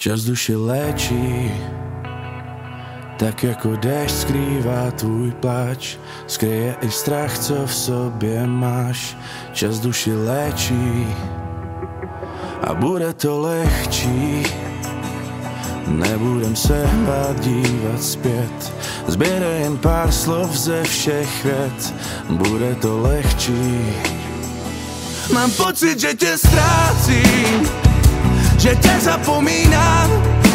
Čas duši léčí, tak jako déšť skrývá tvůj pláč, skryje i strach, co v sobě máš. Čas duši léčí a bude to lehčí. Nebudem se bát dívat zpět, zběre jen pár slov ze všech vět. Bude to lehčí. Mám pocit, že tě ztrácím, že tě zapomínám.